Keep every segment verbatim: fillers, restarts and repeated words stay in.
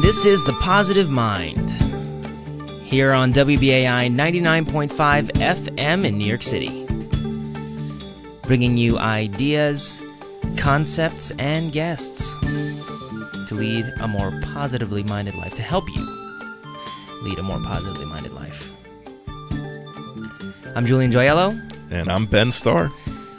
This is The Positive Mind, here on W B A I ninety-nine point five F M in New York City. Bringing you ideas, concepts, and guests to lead a more positively minded life, to help you lead a more positively minded life. I'm Julian Joyello. And I'm Ben Starr.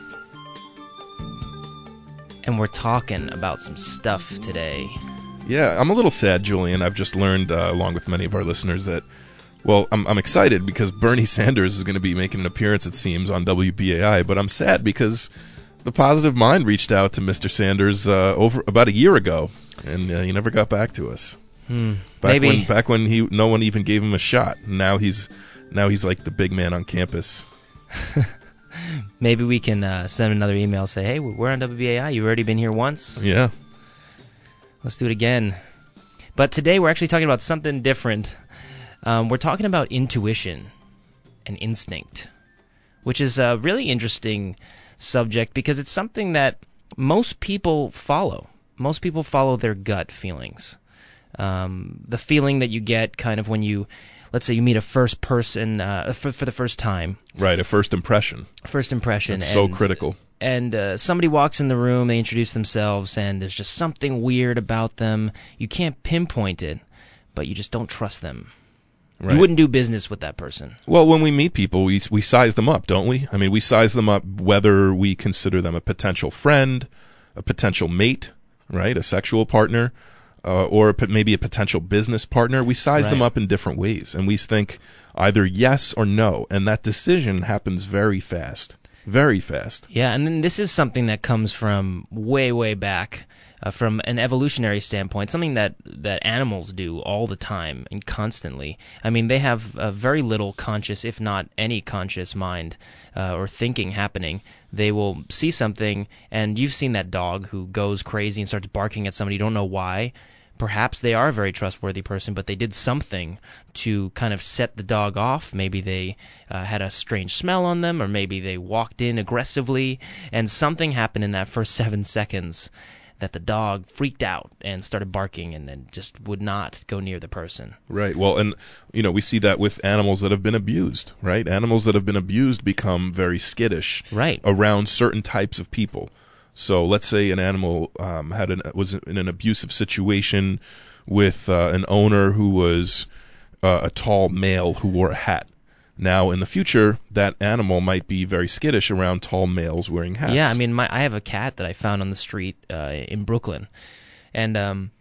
And we're talking about some stuff today. Yeah, I'm a little sad, Julian. I've just learned, uh, along with many of our listeners, that, well, I'm, I'm excited because Bernie Sanders is going to be making an appearance, it seems, on W B A I, but I'm sad because The Positive Mind reached out to Mister Sanders uh, over about a year ago, and uh, he never got back to us. Hmm, back maybe. when back when he no one even gave him a shot. Now he's now he's like the big man on campus. Maybe we can uh, send another email, say, hey, we're on W B A I. You've already been here once. Yeah. Let's do it again. But today we're actually talking about something different. Um, we're talking about intuition and instinct, which is a really interesting subject because it's something that most people follow. Most people follow their gut feelings. Um, the feeling that you get kind of when you, let's say you meet a first person uh, for, for the first time. Right, a first impression. First impression. It's so and, critical. And uh, somebody walks in the room, they introduce themselves, and there's just something weird about them. You can't pinpoint it, but you just don't trust them. Right. You wouldn't do business with that person. Well, when we meet people, we we size them up, don't we? I mean, we size them up whether we consider them a potential friend, a potential mate, right, a sexual partner, uh, or a, maybe a potential business partner. We size Right. them up in different ways, and we think either yes or no, and that decision happens very fast. Very fast. Yeah, and then this is something that comes from way, way back, uh, from an evolutionary standpoint, something that, that animals do all the time and constantly. I mean, they have a very little conscious, if not any conscious mind uh, or thinking happening. They will see something, and you've seen that dog who goes crazy and starts barking at somebody, you don't know why. Perhaps they are a very trustworthy person, but they did something to kind of set the dog off. Maybe they uh, had a strange smell on them, or maybe they walked in aggressively, and something happened in that first seven seconds that the dog freaked out and started barking and then just would not go near the person. Right. Well, and, you know, we see that with animals that have been abused, right? Animals that have been abused become very skittish Right. around certain types of people. So let's say an animal um, had an, was in an abusive situation with uh, an owner who was uh, a tall male who wore a hat. Now, in the future, that animal might be very skittish around tall males wearing hats. Yeah, I mean, my I have a cat that I found on the street uh, in Brooklyn, and um,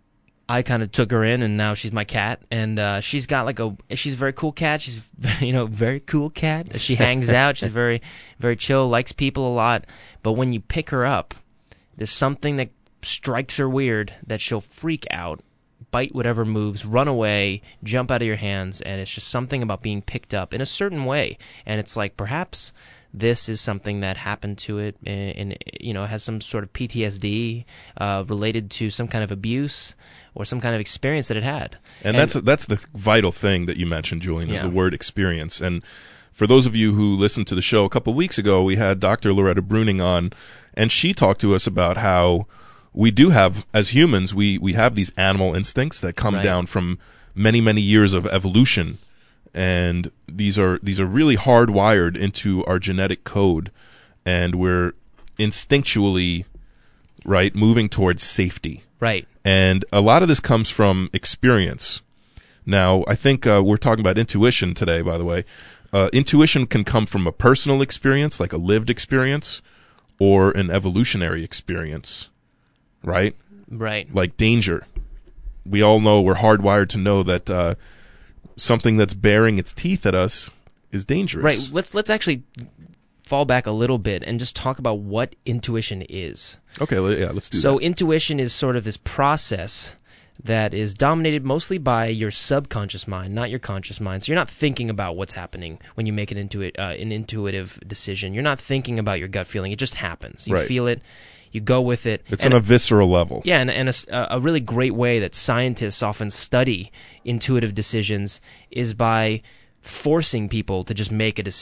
I kind of took her in, and now she's my cat, and uh, she's got like a she's a very cool cat. She's you know very cool cat. She hangs out. She's very very chill, likes people a lot. But when you pick her up, there's something that strikes her weird that she'll freak out, bite whatever moves, run away, jump out of your hands, and it's just something about being picked up in a certain way. And it's like perhaps this is something that happened to it, and you know has some sort of P T S D uh, related to some kind of abuse or some kind of experience that it had. And, and that's that's the vital thing that you mentioned, Julian, is Yeah. the word experience. And for those of you who listened to the show a couple of weeks ago, we had Doctor Loretta Bruning on, and she talked to us about how we do have, as humans, we, we have these animal instincts that come Right. down from many, many years of evolution. And these are these are really hardwired into our genetic code, and we're instinctually, right, moving towards safety. Right. And a lot of this comes from experience. Now, I think uh, we're talking about intuition today, by the way. Uh, intuition can come from a personal experience, like a lived experience, or an evolutionary experience, right? Right. Like danger. We all know, we're hardwired to know that uh, something that's baring its teeth at us is dangerous. Right. Let's let's actually fall back a little bit and just talk about what intuition is. Okay, le- yeah, let's do So that. intuition is sort of this process that is dominated mostly by your subconscious mind, not your conscious mind. So you're not thinking about what's happening when you make an intuit uh, an intuitive decision. You're not thinking about your gut feeling. It just happens. You Right. feel it. You go with it. It's And on a visceral level. Yeah, and, and a, a really great way that scientists often study intuitive decisions is by forcing people to just make a decision.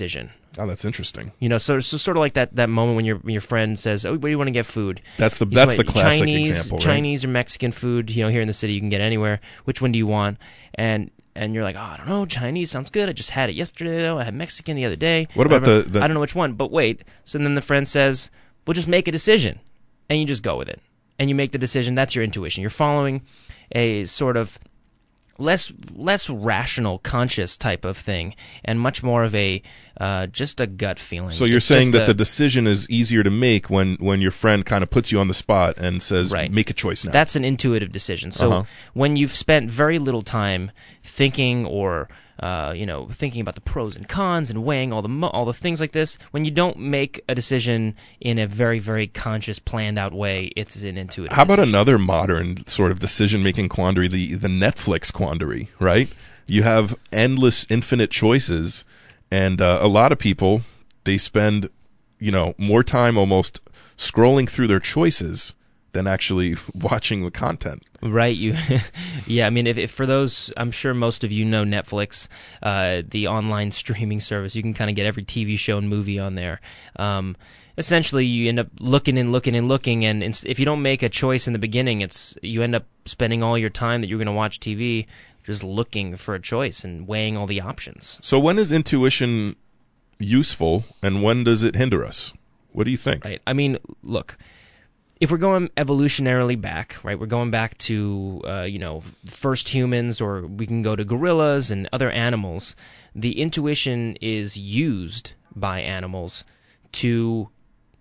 Oh, that's interesting. You know, so so sort of like that, that moment when your when your friend says, "Oh, where do you want to get food?" That's the You that's say, the classic Chinese, example, right? Chinese or Mexican food. You know, here in the city you can get anywhere. Which one do you want? And and you're like, "Oh, I don't know. Chinese sounds good. I just had it yesterday, though. I had Mexican the other day. What about Whatever. the, the I don't know which one." But wait. So then the friend says, "Well, just make a decision," and you just go with it, and you make the decision. That's your intuition. You're following a sort of less less rational, conscious type of thing, and much more of a uh, just a gut feeling. So you're It's saying just that a- the decision is easier to make when, when your friend kind of puts you on the spot and says, Right. make a choice now. That's an intuitive decision. So Uh-huh. when you've spent very little time thinking or uh, you know thinking about the pros and cons and weighing all the mo- all the things like this, when you don't make a decision in a very very conscious, planned out way, it's an intuitive. How about decision. another modern sort of decision-making quandary, the, the Netflix quandary, right? You have endless, infinite choices, and uh, a lot of people, they spend, you know, more time almost scrolling through their choices than actually watching the content. Right, you, yeah. I mean, if, if for those, I'm sure most of you know Netflix, uh, the online streaming service. You can kind of get every T V show and movie on there. Um, essentially, you end up looking and looking and looking, and ins- if you don't make a choice in the beginning, it's you end up spending all your time that you're going to watch T V just looking for a choice and weighing all the options. So when is intuition useful, and when does it hinder us? What do you think? Right. I mean, look. If we're going evolutionarily back, right, we're going back to, uh, you know, first humans, or we can go to gorillas and other animals. The intuition is used by animals to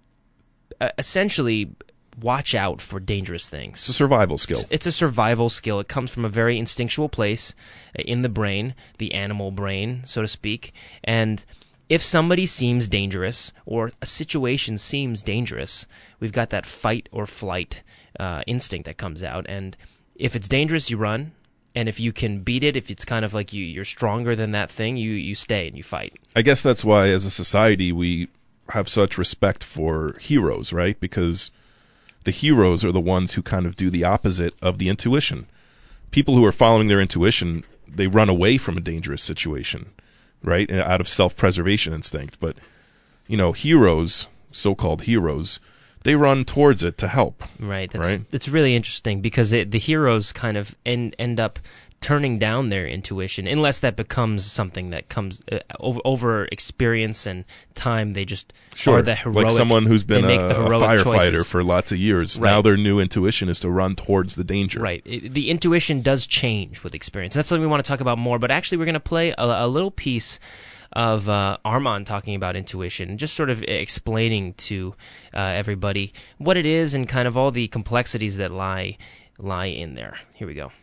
uh, essentially watch out for dangerous things. It's a survival skill. It's a survival skill. It comes from a very instinctual place in the brain, the animal brain, so to speak. And if somebody seems dangerous or a situation seems dangerous, we've got that fight or flight uh, instinct that comes out. And if it's dangerous, you run. And if you can beat it, if it's kind of like you, you're stronger than that thing, you, you stay and you fight. I guess that's why, as a society, we have such respect for heroes, right? Because the heroes are the ones who kind of do the opposite of the intuition. People who are following their intuition, they run away from a dangerous situation, right? Out of self-preservation instinct. But, you know, heroes, so-called heroes, they run towards it to help. Right. That's, Right? It's really interesting because it, the heroes kind of end, end up turning down their intuition, unless that becomes something that comes uh, over, over experience and time. They just Sure. are the heroic. Like someone who's been they a, make the a heroic firefighter choices. for lots of years. Right. Now their new intuition is to run towards the danger. Right. It, the intuition does change with experience. That's something we want to talk about more. But actually, we're going to play a, a little piece of uh, Armand talking about intuition, just sort of explaining to uh, everybody what it is and kind of all the complexities that lie lie in there. Here we go.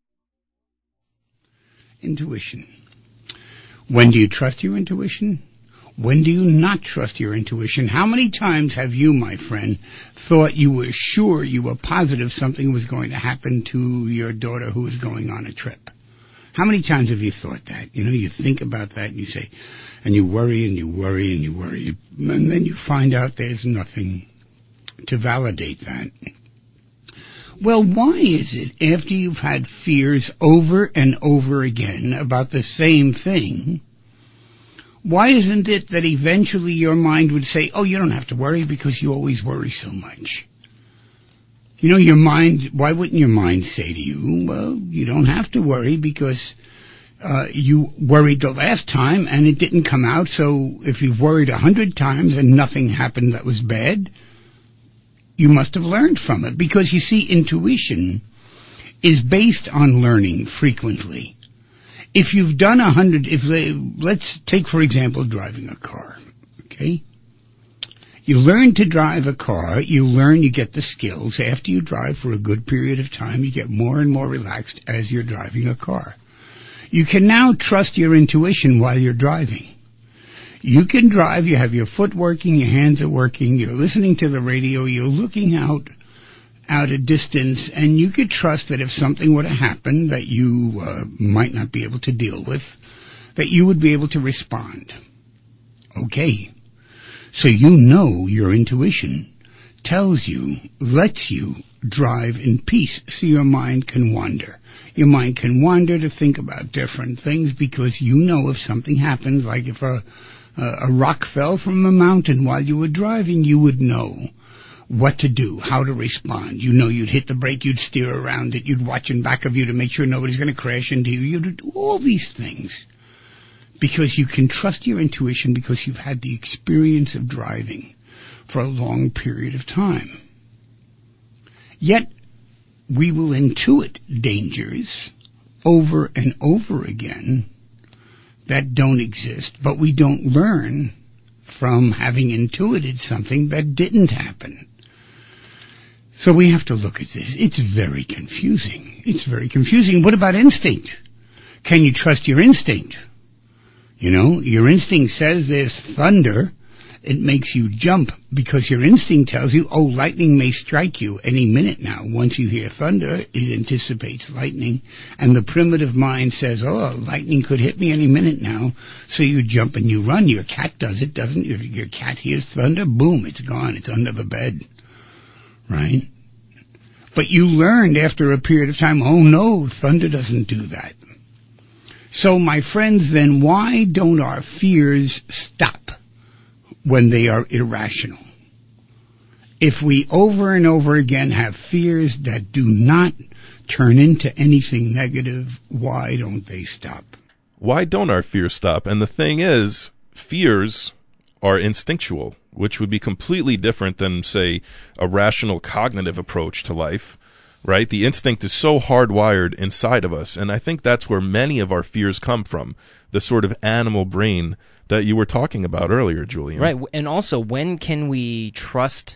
Intuition. When do you trust your intuition? When do you not trust your intuition? How many times have you, my friend, thought you were sure, you were positive something was going to happen to your daughter who was going on a trip? How many times have you thought that? You know, you think about that and you say, and you worry and you worry and you worry, and then you find out there's nothing to validate that. Well, why is it after you've had fears over and over again about the same thing, why isn't it that eventually your mind would say, oh, you don't have to worry because you always worry so much? You know, your mind, why wouldn't your mind say to you, well, you don't have to worry because uh, you worried the last time and it didn't come out, so if you've worried a hundred times and nothing happened that was bad, you must have learned from it. Because, you see, intuition is based on learning frequently. If you've done a hundred, if they, let's take, for example, driving a car, okay? You learn to drive a car, you learn, you get the skills. After you drive for a good period of time, you get more and more relaxed as you're driving a car. You can now trust your intuition while you're driving. You can drive, you have your foot working, your hands are working, you're listening to the radio, you're looking out out a distance, and you could trust that if something were to happen that you uh, might not be able to deal with, that you would be able to respond. Okay. So you know your intuition tells you, lets you drive in peace so your mind can wander. Your mind can wander to think about different things because you know if something happens, like if a uh, a rock fell from a mountain while you were driving, you would know what to do, how to respond. You know you'd hit the brake, you'd steer around it, you'd watch in back of you to make sure nobody's going to crash into you. You'd do all these things because you can trust your intuition because you've had the experience of driving for a long period of time. Yet, we will intuit dangers over and over again that don't exist, but we don't learn from having intuited something that didn't happen. So we have to look at this. It's very confusing. It's very confusing. What about instinct? Can you trust your instinct? You know, your instinct says there's thunder. It makes you jump because your instinct tells you, oh, lightning may strike you any minute now. Once you hear thunder, it anticipates lightning. And the primitive mind says, oh, lightning could hit me any minute now. So you jump and you run. Your cat does it, doesn't your, your cat hears thunder, boom, it's gone. It's under the bed. Right? But you learned after a period of time, oh, no, thunder doesn't do that. So, my friends, then why don't our fears stop when they are irrational? If we over and over again have fears that do not turn into anything negative, why don't they stop? Why don't our fears stop? And the thing is, fears are instinctual, which would be completely different than, say, a rational cognitive approach to life, right? The instinct is so hardwired inside of us, and I think that's where many of our fears come from, the sort of animal brain that you were talking about earlier, Julian. Right, and also, when can we trust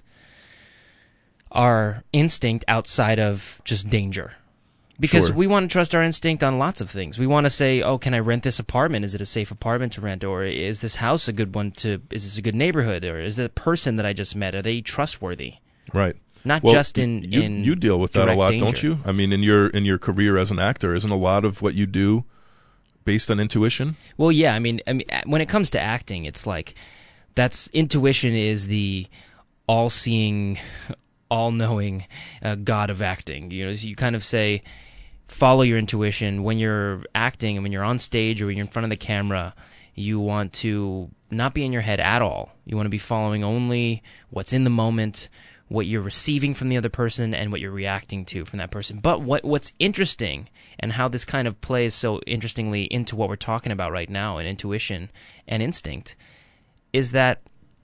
our instinct outside of just danger? Because Sure. we want to trust our instinct on lots of things. We want to say, oh, can I rent this apartment? Is it a safe apartment to rent? Or is this house a good one to, is this a good neighborhood? Or is it a person that I just met, are they trustworthy? Right. Not Well, just in, you, in you deal with that a direct lot, danger. don't you? I mean, in your in your career as an actor, isn't a lot of what you do based on intuition? Well, yeah, I mean, I mean, when it comes to acting, it's like, that's, intuition is the all-seeing, all-knowing uh, god of acting. You know, so you kind of say, follow your intuition. When you're acting and when you're on stage or when you're in front of the camera, you want to not be in your head at all. You want to be following only what's in the moment, what you're receiving from the other person, and what you're reacting to from that person. But what what's interesting, and how this kind of plays so interestingly into what we're talking about right now in intuition and instinct, is that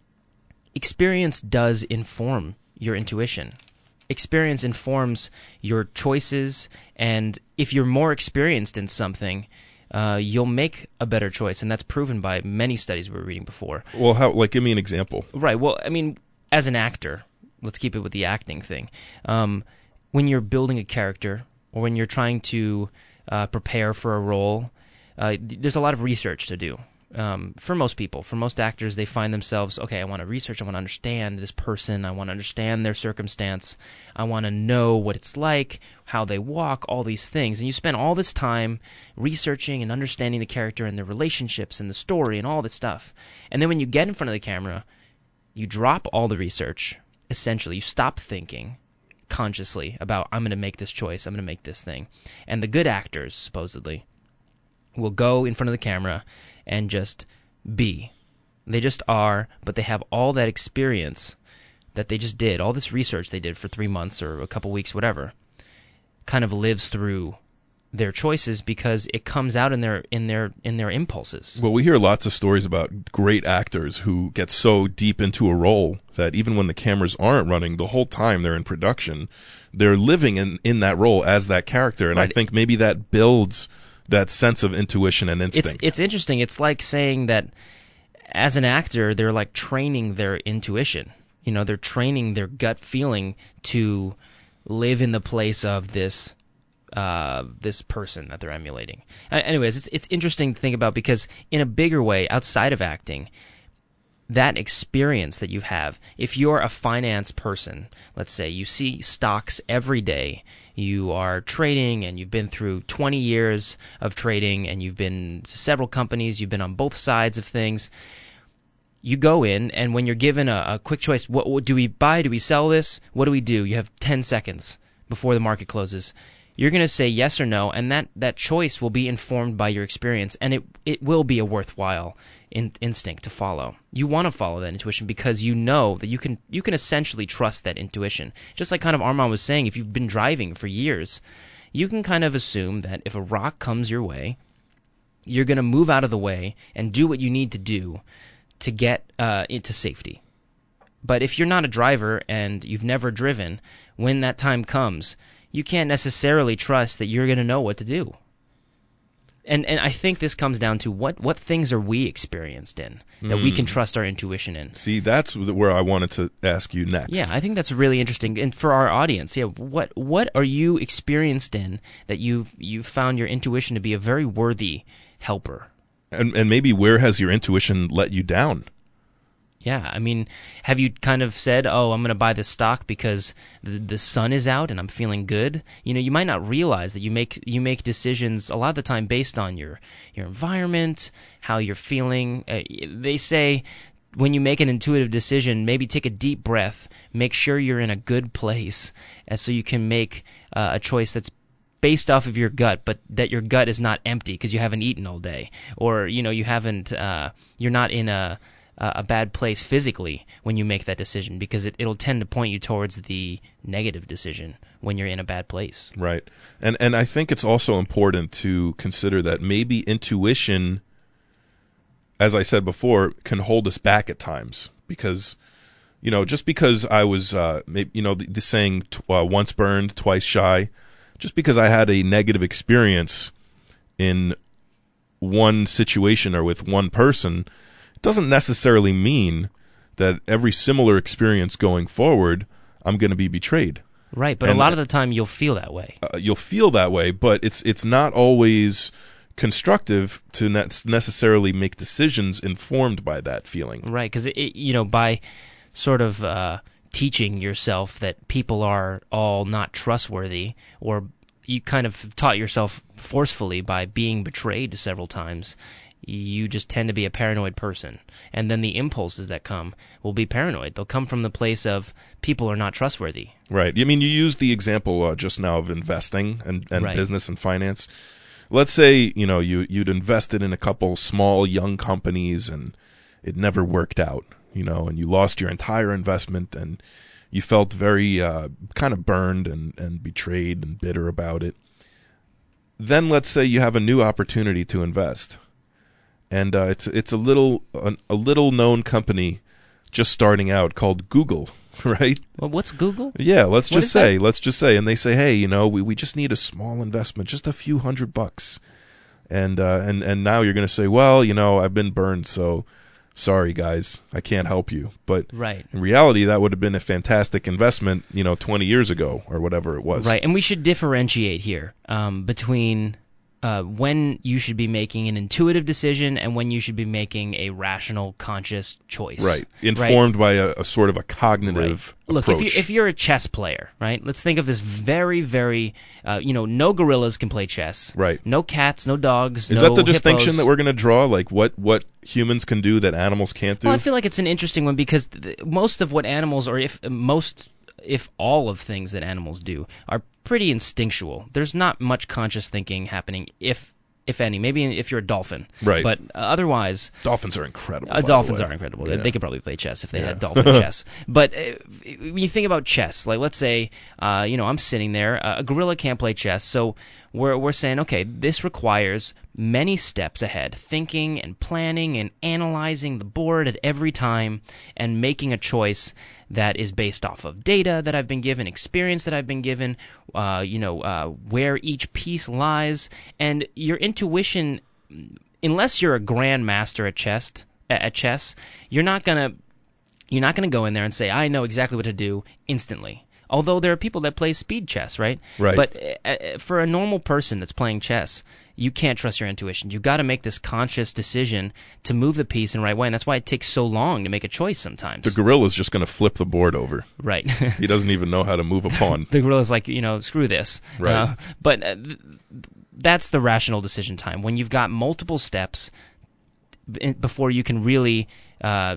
experience does inform your intuition. Experience informs your choices, and if you're more experienced in something, uh, you'll make a better choice, and that's proven by many studies we were reading before. Well, how? Like, give me an example. Right. Well, I mean, as an actor, let's keep it with the acting thing. Um, when you're building a character, or when you're trying to uh, prepare for a role, uh, there's a lot of research to do. Um, for most people, for most actors, they find themselves, okay, I want to research, I want to understand this person, I want to understand their circumstance, I want to know what it's like, how they walk, all these things. And you spend all this time researching and understanding the character and their relationships and the story and all this stuff. And then when you get in front of the camera, you drop all the research, essentially. You stop thinking consciously about, I'm going to make this choice, I'm going to make this thing. And the good actors, supposedly, will go in front of the camera and just be. They just are, but they have all that experience that they just did, all this research they did for three months or a couple weeks, whatever, kind of lives through their choices because it comes out in their in their in their impulses. Well, we hear lots of stories about great actors who get so deep into a role that even when the cameras aren't running, the whole time they're in production, they're living in, in that role as that character. And Right. I think maybe that builds that sense of intuition and instinct. It's it's interesting. It's like saying that as an actor, they're like training their intuition. You know, they're training their gut feeling to live in the place of this uh, this person that they're emulating. Uh, anyways, it's it's interesting to think about because in a bigger way, outside of acting, that experience that you have, if you're a finance person, let's say you see stocks every day, you are trading and you've been through twenty years of trading and you've been to several companies, you've been on both sides of things, you go in and when you're given a, a quick choice, what, what do we buy, do we sell this, what do we do? You have ten seconds before the market closes. You're going to say yes or no, and that, that choice will be informed by your experience, and it it will be a worthwhile in, instinct to follow. You want to follow that intuition because you know that you can you can essentially trust that intuition. Just like kind of Armand was saying, if you've been driving for years, you can kind of assume that if a rock comes your way, you're going to move out of the way and do what you need to do to get uh, into safety. But if you're not a driver and you've never driven, when that time comes, you can't necessarily trust that you're going to know what to do. And and I think this comes down to what, what things are we experienced in that mm. we can trust our intuition in. See, that's where I wanted to ask you next. Yeah, I think that's really interesting. And for our audience, yeah, what what are you experienced in that you've you've found your intuition to be a very worthy helper? And and maybe where has your intuition let you down? Yeah, I mean, have you kind of said, oh, I'm going to buy this stock because the, the sun is out and I'm feeling good? You know, you might not realize that you make you make decisions a lot of the time based on your, your environment, how you're feeling. Uh, they say when you make an intuitive decision, maybe take a deep breath, make sure you're in a good place, and so you can make uh, a choice that's based off of your gut, but that your gut is not empty because you haven't eaten all day, or you know you haven't, uh, you're not in a a bad place physically when you make that decision, because it, it'll tend to point you towards the negative decision when you're in a bad place. Right. And and I think it's also important to consider that maybe intuition, as I said before, can hold us back at times, because, you know, just because I was, uh, maybe, you know, the, the saying t- uh, once burned, twice shy, just because I had a negative experience in one situation or with one person, doesn't necessarily mean that every similar experience going forward, I'm going to be betrayed. Right, but and, a lot of the time you'll feel that way. Uh, you'll feel that way, but it's it's not always constructive to ne- necessarily make decisions informed by that feeling. Right, because you know, by sort of uh, teaching yourself that people are all not trustworthy, or you kind of taught yourself forcefully by being betrayed several times, you just tend to be a paranoid person. And then the impulses that come will be paranoid. They'll come from the place of people are not trustworthy. Right. I mean, you used the example uh, just now of investing and, and right. business and finance. Let's say, you know, you, you'd invested in a couple small young companies and it never worked out, you know, and you lost your entire investment and you felt very uh, kind of burned and, and betrayed and bitter about it. Then let's say you have a new opportunity to invest. And uh, it's it's a little a, a little known company just starting out called Google, right? Well, what's Google? Yeah, let's What just is say, that? let's just say, and they say, hey, you know, we, we just need a small investment, just a few hundred bucks, and uh, and and now you're going to say, well, you know, I've been burned, so sorry guys, I can't help you. But right. in reality, that would have been a fantastic investment, you know, twenty years ago or whatever it was. Right, and we should differentiate here um, between Uh, when you should be making an intuitive decision and when you should be making a rational, conscious choice. Right, informed right? by a, a sort of a cognitive right. Look, approach. if, you, if you're a chess player, right, let's think of this very, very, uh, you know, no gorillas can play chess. Right. No cats, no dogs, Is no that the distinction hippos. that we're going to draw, like what, what humans can do that animals can't do? Well, I feel like it's an interesting one because th- most of what animals, or if most... if all of things that animals do are pretty instinctual. There's not much conscious thinking happening, if if any. Maybe if you're a dolphin. Right. But uh, otherwise... Dolphins are incredible, uh, by Dolphins the way. are incredible. Yeah. They, they could probably play chess if they Yeah. had dolphin chess. But uh, when you think about chess, like let's say, uh, you know, I'm sitting there. Uh, a gorilla can't play chess, so we're we're saying, okay, this requires many steps ahead, thinking and planning and analyzing the board at every time and making a choice that is based off of data that I've been given, experience that I've been given, uh, you know, uh, where each piece lies. And your intuition, unless you're a grandmaster at chess, at chess, you're not gonna you're not gonna go in there and say, I know exactly what to do instantly. Although there are people that play speed chess, right? Right. But uh, for a normal person that's playing chess, you can't trust your intuition. You've got to make this conscious decision to move the piece in the right way, and that's why it takes so long to make a choice sometimes. The gorilla's just going to flip the board over. Right. He doesn't even know how to move a pawn. The gorilla's like, you know, screw this. Right. Uh, but uh, th- that's the rational decision time, when you've got multiple steps b- before you can really uh,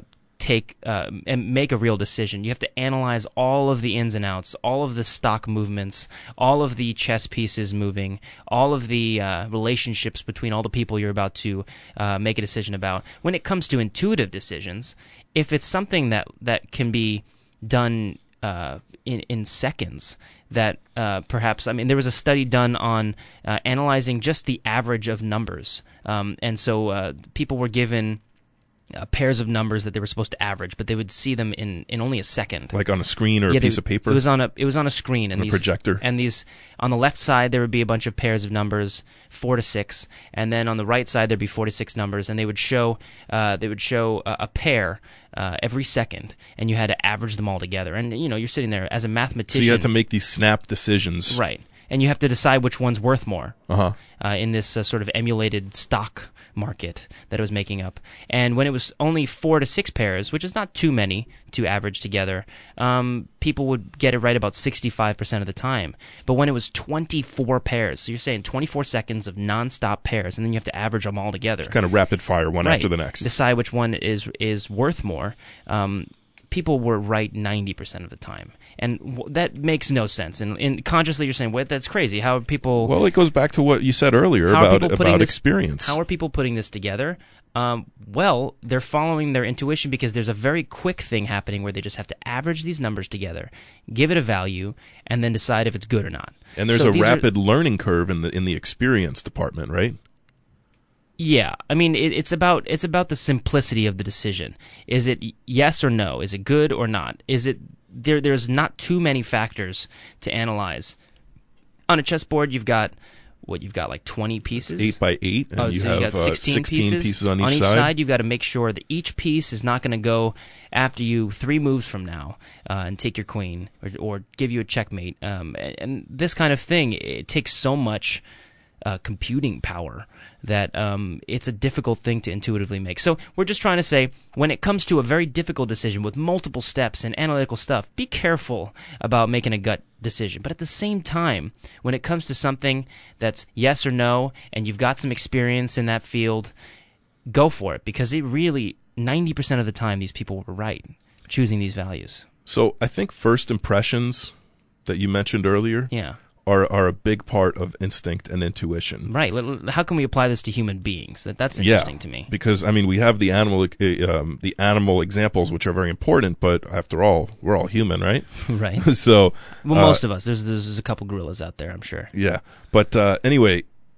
take uh, and make a real decision. You have to analyze all of the ins and outs, all of the stock movements, all of the chess pieces moving, all of the uh, relationships between all the people you're about to uh, make a decision about. When it comes to intuitive decisions, if it's something that, that can be done uh, in, in seconds, that uh, perhaps, I mean, there was a study done on uh, analyzing just the average of numbers. Um, and so uh, people were given Uh, pairs of numbers that they were supposed to average, but they would see them in, in only a second. Like on a screen or yeah, a piece they, of paper? It was on a it was on a screen and on a these, projector. And these on the left side there would be a bunch of pairs of numbers, four to six, and then on the right side there'd be four to six numbers, and they would show uh, they would show a, a pair uh, every second, and you had to average them all together. And you know, you're sitting there as a mathematician. So you had to make these snap decisions, right? And you have to decide which one's worth more uh-huh. uh, in this uh, sort of emulated stock market that it was making up. And when it was only four to six pairs, which is not too many to average together, um, people would get it right about sixty-five percent of the time. But when it was twenty-four pairs, so you're saying twenty-four seconds of nonstop pairs, and then you have to average them all together. Kind of rapid fire, one right. after the next. Decide which one is is worth more. Um, people were right ninety percent of the time. And w- that makes no sense. And, and consciously you're saying, wait, that's crazy. How are people... Well, it goes back to what you said earlier how about, about this, experience. How are people putting this together? Um, well, they're following their intuition because there's a very quick thing happening where they just have to average these numbers together, give it a value, and then decide if it's good or not. And there's so a these rapid are, learning curve in the in the experience department, right? Yeah, I mean it, it's about it's about the simplicity of the decision. Is it yes or no? Is it good or not? Is it there? There's not too many factors to analyze. On a chessboard, you've got what you've got like twenty pieces, eight by eight, and oh, you so have you got uh, sixteen, sixteen pieces. pieces on each, on each side. side. You've got to make sure that each piece is not going to go after you three moves from now uh, and take your queen or, or give you a checkmate. Um, and, and this kind of thing, it takes so much uh, computing power that um, it's a difficult thing to intuitively make. So we're just trying to say, when it comes to a very difficult decision with multiple steps and analytical stuff, be careful about making a gut decision. But at the same time, when it comes to something that's yes or no, and you've got some experience in that field, go for it, because it really, ninety percent of the time, these people were right choosing these values. So I think first impressions that you mentioned earlier Yeah. are are a big part of instinct and intuition. Right. How can we apply this to human beings? That That's interesting yeah, to me. Because, I mean, we have the animal uh, um, the animal examples, which are very important, but after all, we're all human, right? Right. so, Well, uh, most of us. There's, there's a couple gorillas out there, I'm sure. Yeah. But uh, anyway,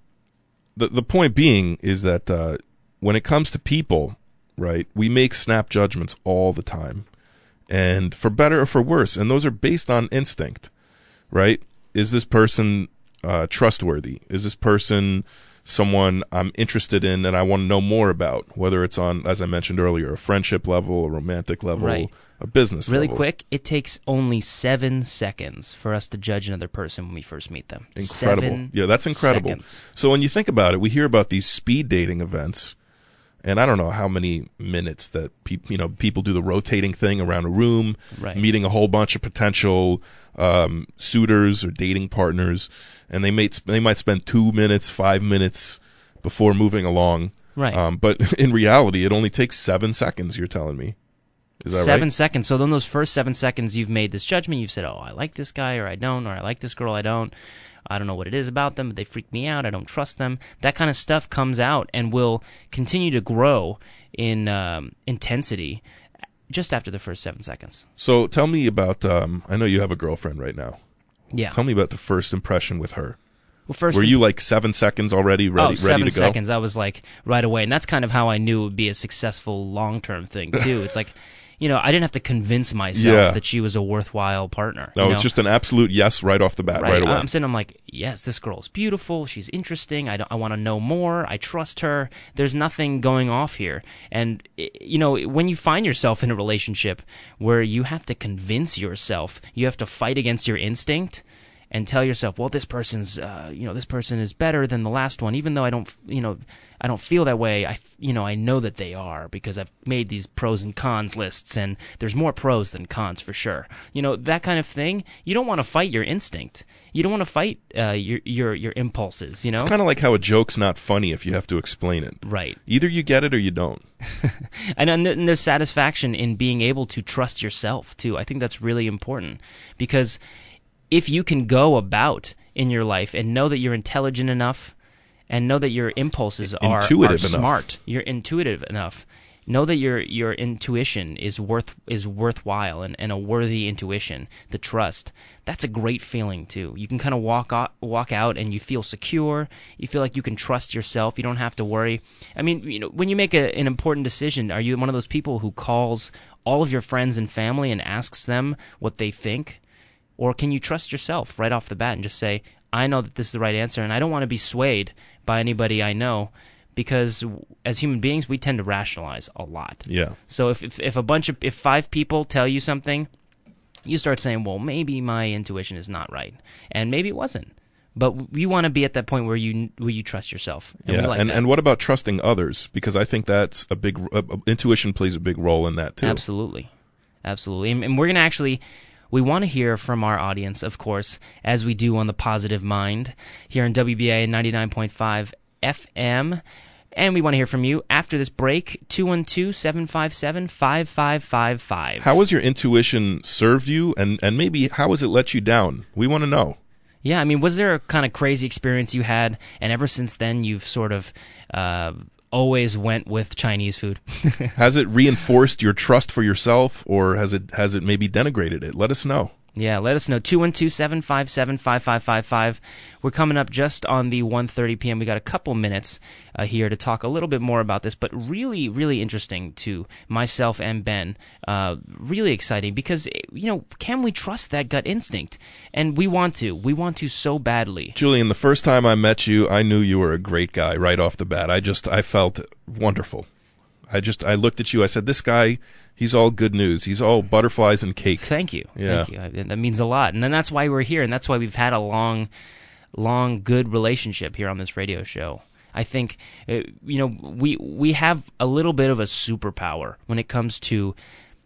the the point being is that uh, when it comes to people, right, we make snap judgments all the time. And for better or for worse, and those are based on instinct, right? Is this person uh, trustworthy? Is this person someone I'm interested in and I want to know more about, whether it's on, as I mentioned earlier, a friendship level, a romantic level, Right. a business Really level. quick, it takes only seven seconds for us to judge another person when we first meet them. Incredible. Seven yeah, that's incredible. seconds. So when you think about it, we hear about these speed dating events, and I don't know how many minutes that pe- you know people do the rotating thing around a room, Right. meeting a whole bunch of potential um, suitors or dating partners, and they might they might spend two minutes, five minutes before moving along. Right. Um, but in reality, it only takes seven seconds. You're telling me, is that Seven right? seconds. So then those first seven seconds, you've made this judgment. You've said, oh, I like this guy, or I don't, or I like this girl, I don't. I don't know what it is about them, but they freak me out. I don't trust them. That kind of stuff comes out and will continue to grow in um, intensity just after the first seven seconds. So tell me about. Um, I know you have a girlfriend right now. Yeah. Tell me about the first impression with her. Well, first Were you like seven seconds already ready, oh, seven ready to go? seconds. I was like right away, and that's kind of how I knew it would be a successful long-term thing too. It's like, you know, I didn't have to convince myself Yeah. that she was a worthwhile partner. No, you it's know? just an absolute yes right off the bat, right, away. I'm sitting, I'm like, yes, this girl's beautiful. She's interesting. I, don't- I want to know more. I trust her. There's nothing going off here. And, i- you know, when you find yourself in a relationship where you have to convince yourself, you have to fight against your instinct, and tell yourself, well, this person's, uh, you know, this person is better than the last one, even though I don't, you know, I don't feel that way. I, you know, I know that they are because I've made these pros and cons lists, and there's more pros than cons for sure. You know, that kind of thing. You don't want to fight your instinct. You don't want to fight uh, your your your impulses. You know, It's kind of like how a joke's not funny if you have to explain it. right? Either you get it or you don't. and, and th- and there's satisfaction in being able to trust yourself too. I think that's really important because if you can go about in your life and know that you're intelligent enough and know that your impulses are, Intuitive are enough. smart, you're intuitive enough, know that your your intuition is worth is worthwhile and, and a worthy intuition, the trust, that's a great feeling too. You can kind of walk out, walk out and you feel secure. You feel like you can trust yourself. You don't have to worry. I mean, you know, when you make a, an important decision, are you one of those people who calls all of your friends and family and asks them what they think? Or can you trust yourself right off the bat and just say, I know that this is the right answer, and I don't want to be swayed by anybody I know, because as human beings, we tend to rationalize a lot. Yeah. So if, if, if a bunch of, if five people tell you something, you start saying, well, maybe my intuition is not right, and maybe it wasn't. But you want to be at that point where you where you trust yourself. And Yeah, we like and, that. and what about trusting others? Because I think that's a big, uh, intuition plays a big role in that too. Absolutely. Absolutely. And, and we're going to actually, we want to hear from our audience, of course, as we do on The Positive Mind here on W B A ninety-nine point five F M. And we want to hear from you after this break, two one two, seven five seven, five five five five. How has your intuition served you, and, and maybe how has it let you down? We want to know. Yeah, I mean, was there a kind of crazy experience you had, and ever since then you've sort of uh, always went with Chinese food? Has it reinforced your trust for yourself, or has it has it maybe denigrated it? Let us know. Yeah, let us know. two one two, seven five seven, five five five five. We're coming up just on the one thirty p.m. We got a couple minutes uh, here to talk a little bit more about this, but really, really interesting to myself and Ben. Uh, really exciting because, you know, can we trust that gut instinct? And we want to. We want to so badly. Julian, the first time I met you, I knew you were a great guy right off the bat. I just, I felt wonderful. I just, I looked at you, I said, this guy, he's all good news. He's all butterflies and cake. Thank you. Yeah. Thank you. That means a lot. And then that's why we're here, and that's why we've had a long, long, good relationship here on this radio show. I think, uh, you know, we we have a little bit of a superpower when it comes to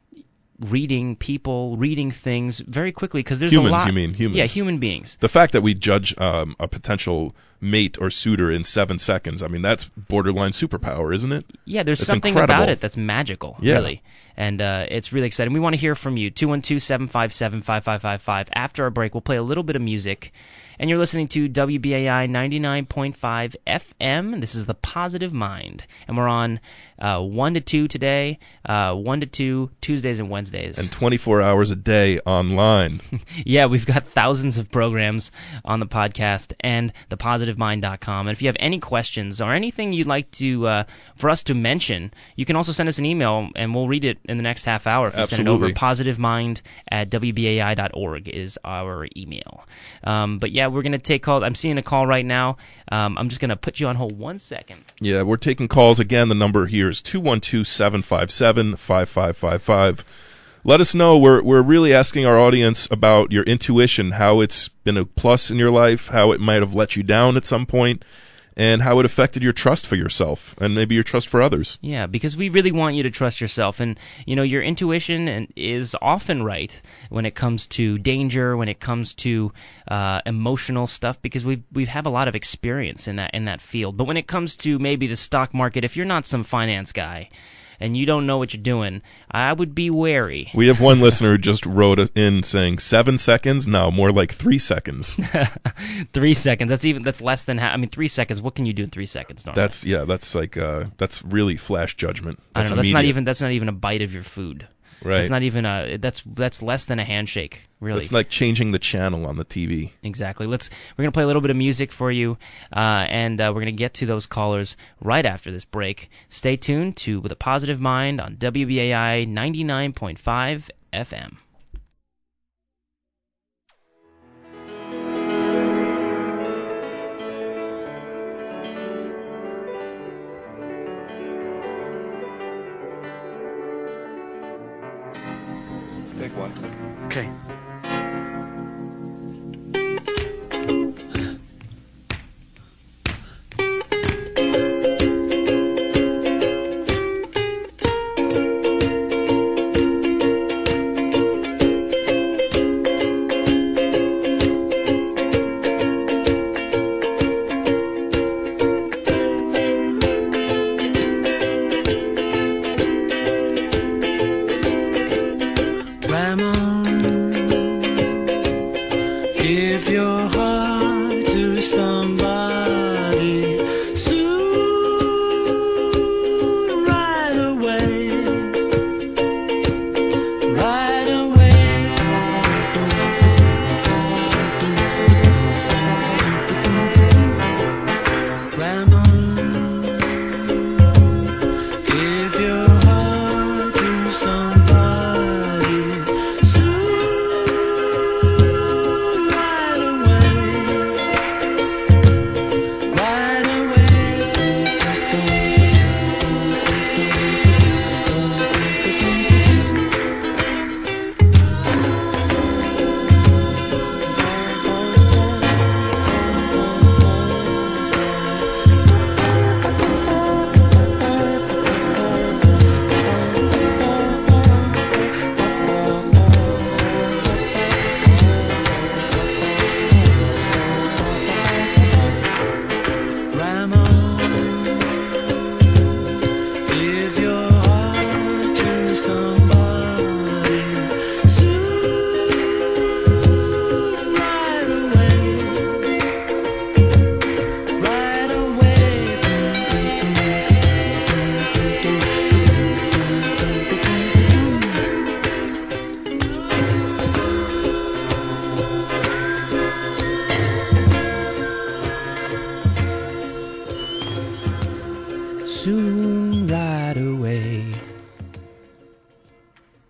reading people, reading things very quickly, because there's Humans, a lot. you mean, humans. Yeah, human beings. The fact that we judge um, a potential mate or suitor in seven seconds, I mean, that's borderline superpower, isn't it? Yeah, there's It's something incredible. about it that's magical, Yeah. really. And uh, it's really exciting. We want to hear from you. two one two, seven five seven, five five five five. After our break, we'll play a little bit of music. And you're listening to W B A I ninety-nine point five F M. This is The Positive Mind. And we're on uh, one to two today, uh, one to two Tuesdays and Wednesdays. And twenty-four hours a day online. Yeah, we've got thousands of programs on the podcast and the positive mind dot com. And if you have any questions or anything you'd like to uh, for us to mention, you can also send us an email, and we'll read it in the next half hour. If you send it over, Absolutely. positive mind at W B A I dot org is our email. Um, but yeah, we're going to take calls. I'm seeing a call right now. Um, I'm just going to put you on hold one second. Yeah, we're taking calls again. The number here is two one two, seven five seven, five five five five. Let us know. We're we're really asking our audience about your intuition, how it's been a plus in your life, how it might have let you down at some point, and how it affected your trust for yourself and maybe your trust for others. Yeah, because we really want you to trust yourself, and you know your intuition and is often right when it comes to danger, when it comes to uh, emotional stuff, because we we have a lot of experience in that in that field. But when it comes to maybe the stock market, if you're not some finance guy and you don't know what you're doing, I would be wary. We have one listener who just wrote in saying seven seconds. No, more like three seconds. Three seconds. That's even that's less than half. I mean, three seconds. What can you do in three seconds? Normally? That's yeah. That's like uh, that's really flash judgment. I That's don't know. That's not immediate. even that's not even a bite of your food. Right. That's not even a. That's that's less than a handshake. Really. It's like changing the channel on the T V. Exactly. Let's. We're gonna play a little bit of music for you, uh, and uh, we're gonna get to those callers right after this break. Stay tuned to With a Positive Mind on W B A I ninety-nine point five F M. Take one. Okay.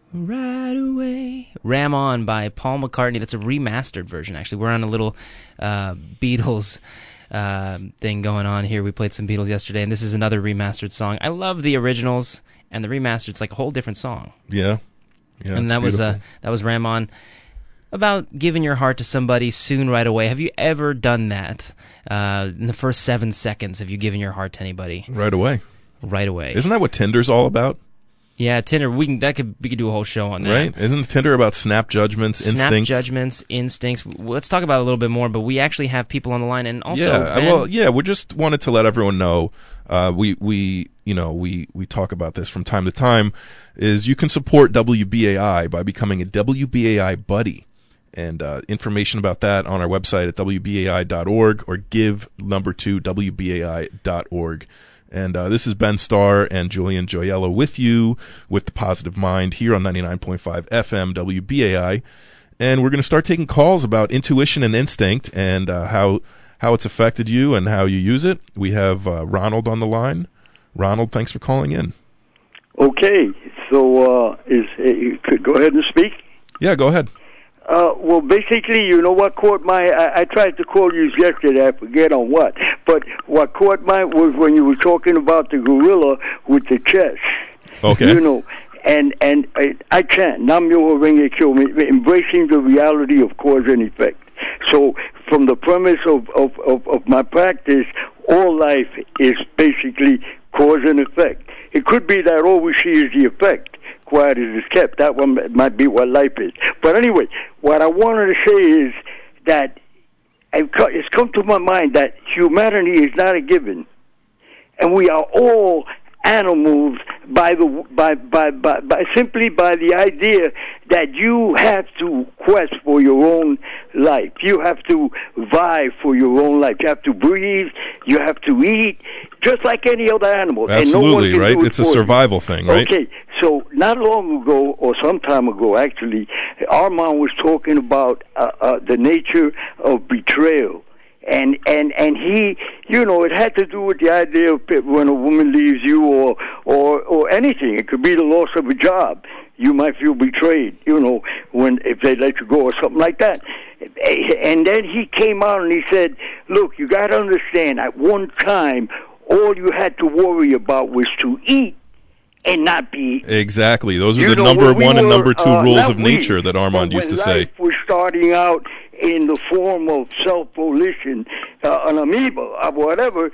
right away. Ram On by Paul McCartney. That's a remastered version, actually. We're on a little uh, Beatles uh, thing going on here. We played some Beatles yesterday, and this is another remastered song. I love the originals, and the remastered's like a whole different song. Yeah. Yeah, and that was uh, that was Ram On, about giving your heart to somebody soon, right away. Have you ever done that? Uh, in the first seven seconds, have you given your heart to anybody? Right away. Right away. Isn't that what Tinder's all about? Yeah, Tinder. We can that could we could do a whole show on that. Right? Isn't Tinder about snap judgments, snap instincts? Snap judgments, instincts. Let's talk about it a little bit more. But we actually have people on the line, and also, yeah. Ben, well, yeah. We just wanted to let everyone know. Uh, we we you know we we talk about this from time to time. Is you can support W B A I by becoming a W B A I buddy, and uh, information about that on our website at W B A I dot org or give number two W B A I dot org. And uh, this is Ben Starr and Julian Joyello with you with The Positive Mind here on ninety-nine point five F M W B A I. And we're going to start taking calls about intuition and instinct and uh, how how it's affected you and how you use it. We have uh, Ronald on the line. Ronald, thanks for calling in. Okay, so uh, is uh, you could go ahead and speak? Yeah, go ahead. Uh, well, basically, you know what caught my... I, I tried to call you yesterday, I forget on what. But what caught my... was when you were talking about the gorilla with the chest. Okay. You know, and and I, I chant, Nam Myoho Renge Kyo, embracing the reality of cause and effect. So, from the premise of, of, of, of my practice, all life is basically cause and effect. It could be that all we see is the effect. Quiet as is kept. That one might be what life is. But anyway, what I wanted to say is that it's come to my mind that humanity is not a given, and we are all animals by the by by by, by simply by the idea that you have to quest for your own life. You have to vie for your own life. You have to breathe. You have to eat, just like any other animal. Absolutely, and no one can right? do it It's a for survival you. thing, right? Okay, so not long ago, or some time ago, actually, Armand was talking about uh, uh, the nature of betrayal. And, and, and he, you know, it had to do with the idea of when a woman leaves you or, or, or anything. It could be the loss of a job. You might feel betrayed, you know, when, if they let you go or something like that. And then he came out and he said, look, you got to understand, at one time, all you had to worry about was to eat and not be... Exactly. Those are you the know, number we one were, and number two uh, rules of we, nature that Armand used to say. When life was starting out in the form of self-volition, uh, an amoeba, or whatever,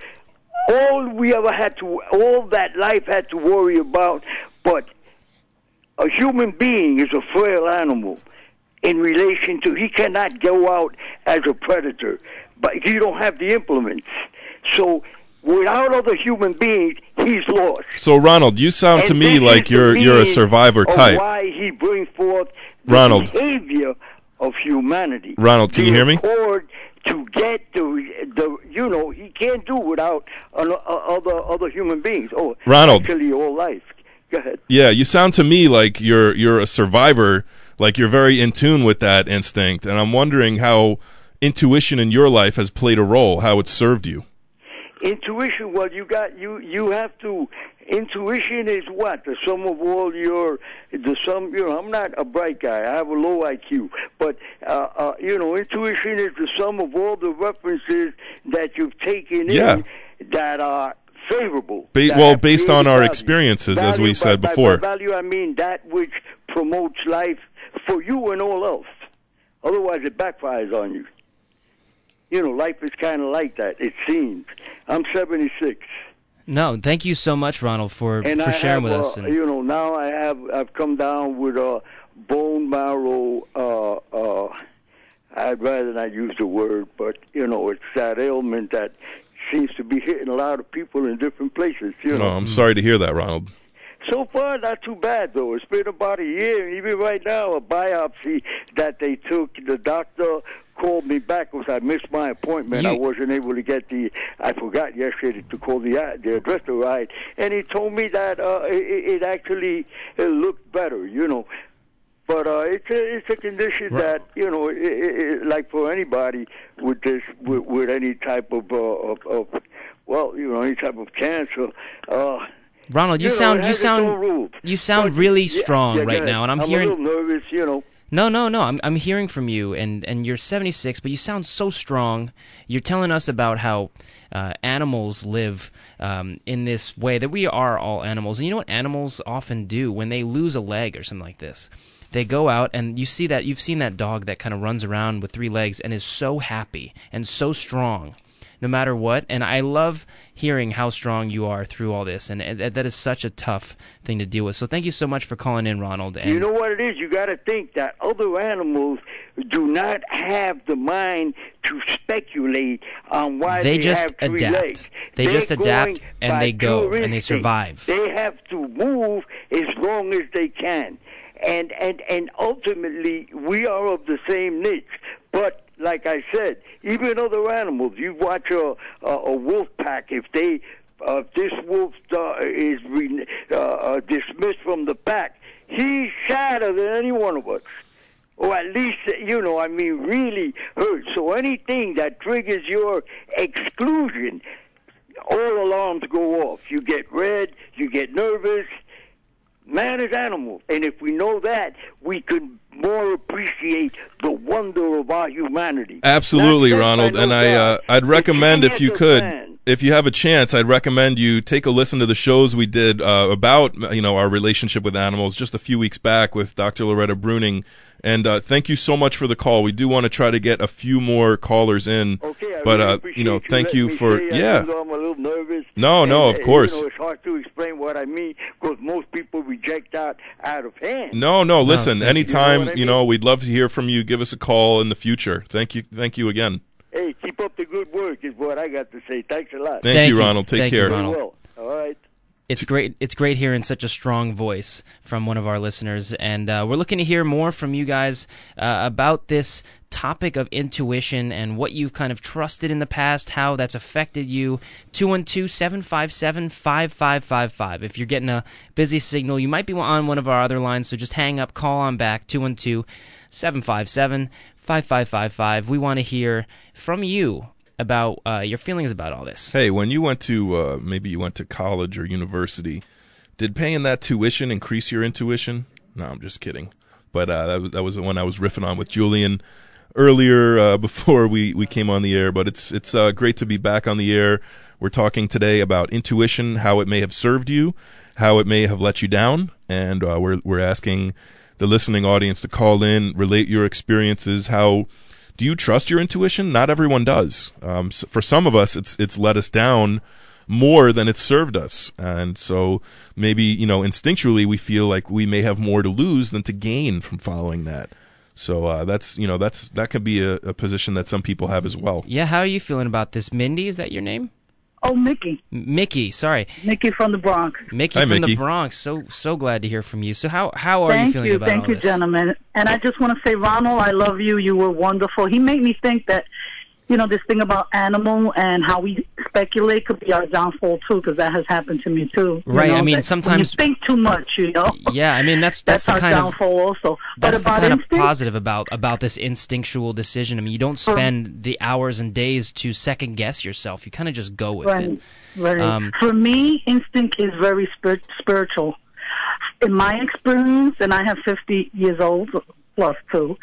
all we ever had to, all that life had to worry about, but a human being is a frail animal in relation to, he cannot go out as a predator, but you don't have the implements. So without other human beings, he's lost. So Ronald, you sound and to me like you're you're a survivor type. Why he brings forth the Ronald. behavior of humanity. Ronald, can the you hear me? Accord to get the the you know he can't do without an, uh, other other human beings. Oh, Ronald. Actually, all life. Go ahead. Yeah, you sound to me like you're you're a survivor, like you're very in tune with that instinct, and I'm wondering how intuition in your life has played a role, how it's served you. Intuition, well, you got you you have to. Intuition is what? The sum of all your, the sum, you know, I'm not a bright guy. I have a low I Q. But, uh, uh, you know, intuition is the sum of all the references that you've taken Yeah. in that are favorable. Ba- that well, have based on created our value. experiences, as Value, we by- said by- before. By value, I mean that which promotes life for you and all else. Otherwise, it backfires on you. You know, life is kind of like that, it seems. I'm seventy-six. No, thank you so much, Ronald, for, And for I sharing have, with uh, us. And you know, now I have I've come down with a bone marrow. Uh, uh, I'd rather not use the word, but you know, it's that ailment that seems to be hitting a lot of people in different places. You know, No, I'm sorry to hear that, Ronald. so far not too bad though. It's been about a year, and even right now, a biopsy that they took, the doctor called me back because I missed my appointment. You- I wasn't able to get the, I forgot yesterday to call the uh, the address to ride, and he told me that uh, it, it actually it looked better, you know. But uh, it's a it's a condition Right. that you know, it, it, it, like for anybody with this with, with any type of, uh, of of well, you know, any type of cancer, uh, Ronald, you, You know, sound it you has its own sound rules. you sound But- really yeah, strong yeah, right yeah. now, and I'm, I'm hearing. a little nervous, you know. No, no, no. I'm I'm hearing from you, and, and you're seventy-six, but you sound so strong. You're telling us about how uh, animals live um, in this way, that we are all animals. And you know what animals often do when they lose a leg or something like this? They go out, and you see that you've seen that dog that kind of runs around with three legs and is so happy and so strong, no matter what. And I love hearing how strong you are through all this, and, and that is such a tough thing to deal with. So thank you so much for calling in, Ronald. And You know what it is? You got to think that other animals do not have the mind to speculate on why They they, just have three adapt. legs. They They're just adapt, going and by they go, pure and they instinct. survive. They have to move as long as they can. And, and, and ultimately, we are of the same niche. But like I said, even other animals, you watch a, a, a wolf pack, if they uh, this wolf uh, is re- uh, uh, dismissed from the pack, he's sadder than any one of us. Or at least, you know, I mean, really hurt. So anything that triggers your exclusion, all alarms go off. You get red, you get nervous. Man is animal. And if we know that, we can more appreciate the wonder of our humanity. Absolutely, Not Ronald. by no And I, uh, God. I'd recommend It's if you the could, man. if you have a chance, I'd recommend you take a listen to the shows we did uh, about, you know, our relationship with animals just a few weeks back with Doctor Loretta Bruning. And uh, thank you so much for the call. We do want to try to get a few more callers in. Okay, I but really uh, appreciate you know, thank letting you me for say, yeah. even though I'm a little nervous. No, no, And, of uh, course. You know, it's hard to explain what I mean because most people reject that out of hand. No, no. Listen, thank you. anytime You know what I you know, mean? we'd love to hear from you. Give us a call in the future. Thank you, thank you again. Hey, keep up the good work is what I got to say. Thanks a lot. Thank, Thank you, you. Ronald. Take Thank you, care. Ronald. Very well. All right. It's great. It's great hearing such a strong voice from one of our listeners, and uh, we're looking to hear more from you guys uh, about this topic of intuition and what you've kind of trusted in the past, how that's affected you. two one two, seven five seven, five five five five. If you're getting a busy signal, you might be on one of our other lines, so just hang up, call on back, two one two, seven five seven, five five five five. We want to hear from you about uh, your feelings about all this. Hey, when you went to uh, maybe you went to college or university, did paying that tuition increase your intuition? No, I'm just kidding. But uh, that was that was the one I was riffing on with Julian earlier uh, before we, we came on the air. But it's it's uh, great to be back on the air. We're talking today about intuition, how it may have served you, how it may have let you down, and uh, we're we're asking the listening audience to call in, relate your experiences. How do you trust your intuition? Not everyone does. Um, so for some of us, it's it's let us down more than it's served us, and so maybe you know instinctually we feel like we may have more to lose than to gain from following that. So uh, that's you know that's that could be a, a position that some people have as well. Yeah, how are you feeling about this? Mindy, is that your name? Oh, Mickey. Mickey, sorry. Mickey from the Bronx. Mickey Hi, from Mickey. the Bronx. So so glad to hear from you. So how how are Thank you feeling you. about Thank all you, this? gentlemen. And I just want to say, Ronald, I love you. You were wonderful. He made me think that, you know, this thing about animal and how we speculate could be our downfall, too, because that has happened to me, too. You Right, know, I mean, that sometimes- when you think too much, you know. Yeah, I mean that's that's, That's, the our kind of downfall also. But that's the about kind of instinct, positive about about this instinctual decision. I mean, you don't spend the hours and days to second guess yourself. You kind of just go with Right, it. right. Um, For me, instinct is very spir- spiritual. In my experience, and I have fifty years old plus two,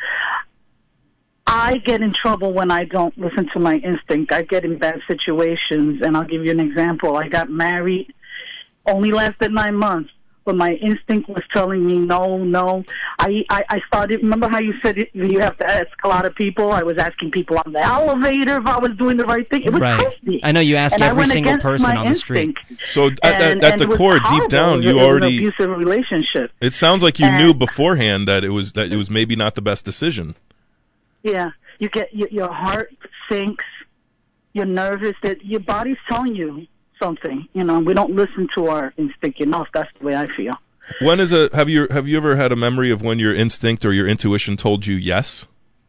I get in trouble when I don't listen to my instinct. I get in bad situations, and I'll give you an example. I got married, only lasted nine months, but my instinct was telling me no, no. I, I, I started, remember how you said it, you have to ask a lot of people? I was asking people on the elevator if I was doing the right thing. It was right. crazy. I know you ask And I every went single against person my on the street. instinct. So at, at, And- at and the it was core, horrible. deep down, It you was an already. abusive relationship. It sounds like you And- knew beforehand that it was that it was maybe not the best decision. Yeah, you get your, your heart sinks. You're nervous. That your body's telling you something. You know, we don't listen to our instinct enough. That's the way I feel. When is a have you have you ever had a memory of when your instinct or your intuition told you yes?